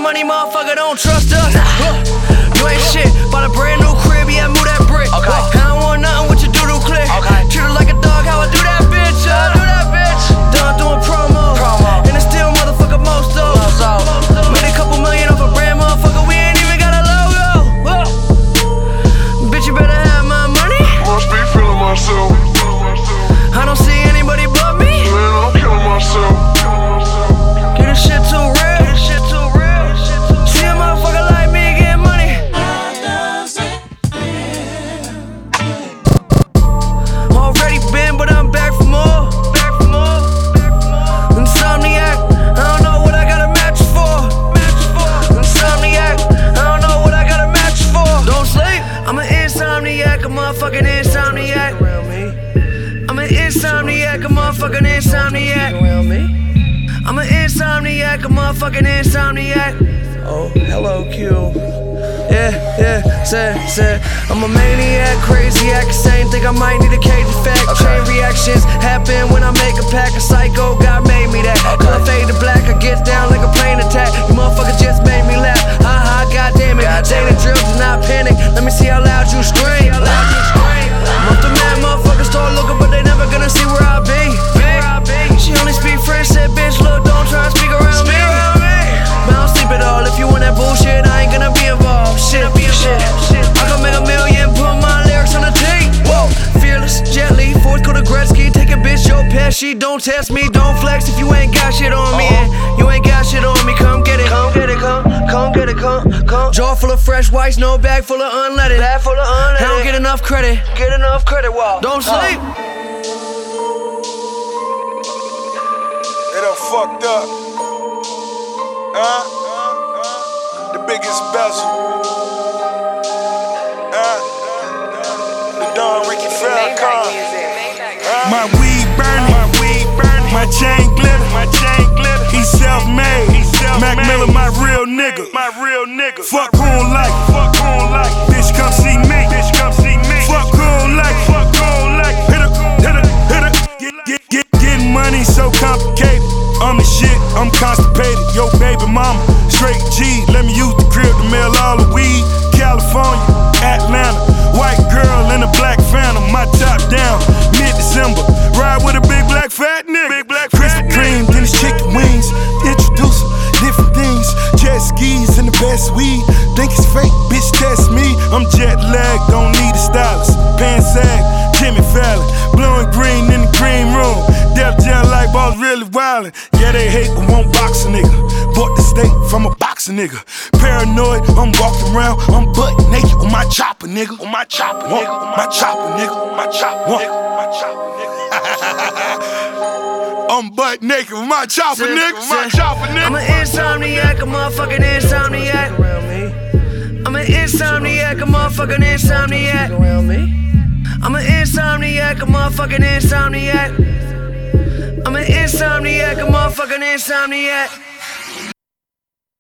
money, motherfucker, don't trust us. You ain't shit, bought a brand new crib, yeah, move that brick. I don't want nothing with your doodle click. Treat her like a dog, how I do that, bitch. Done doing promo, and it's still motherfucker most though. Made a couple million off a brand, motherfucker, we ain't even got a logo. Bitch, you better have my money. Must be feeling myself. I don't see anybody but me. Man, I'm killing myself. Get this shit too real. See a motherfucker like me get money. Already been, but I'm back for more. Insomniac, I don't know what I got a match for. Insomniac, I don't know what I got a match for. Don't sleep. I'm an insomniac, a motherfucking insomniac. I'm an insomniac, a motherfucking insomniac. I'm an insomniac, a motherfucking insomniac. Oh, hello, Q. Yeah, said I'm a maniac, crazy-act, same think I might need a cage effect. Chain reactions happen when I make a pack. A psycho, God made me that. Color fade to black, I get down like a plane attack. You motherfuckers just made me laugh. Ha, goddamn it. Say the drill, do not panic. Let me see how loud you scream. Most the mad motherfuckers start looking, but they never gonna see where I be. She only speak French, said bitch, look, don't try to speak around me. But I don't sleep at all. If you want that bullshit, I ain't gonna be involved. Shit. I can make a million, put my lyrics on the tape. Whoa, fearless, gently, fourth quarter Gretzky, take a bitch, Joe Pesci. Don't test me, don't flex if you ain't got shit on me. And you ain't got shit on me, come get it. Come get it. Jaw full of fresh whites, no bag full of unleaded. I don't get enough credit. Wow. Don't sleep. They done fucked up. The biggest bezel. The Don Ricky Farrakhan. My weed burning, my chain glitter, he self-made. Mac Miller, my real nigga. Fuck who don't like it. Bitch, come see me. Fuck who don't like it. Hit her. Getting money so complicated. I'm the shit, I'm constipated. Yo, baby mama, straight G. Let me use the crib to mail all the weed. California, Atlanta, white girl in a black Phantom. My top down, mid-December. Ride with a big black fat nigga. Krispy Kreme, then it's chicken wings. Introduce her, different things. Jet skis and the best weed. Think it's fake, bitch, test me. I'm jet lagged, don't need a stylist. Pants sag, Jimmy Fallon. Blowing green in the green room. Def Jam like balls really wildin'. Yeah, they hate but won't box a nigga. Bought the steak from a boxer nigga. Paranoid, I'm walking around, I'm butt naked on my chopper nigga. I'm butt naked with my chopper nigga. I'm an insomniac, a motherfucking insomniac. I'm an insomniac, a motherfucking insomniac. I'm an insomniac, a motherfucking insomniac. I'm an insomniac, a motherfucking insomniac.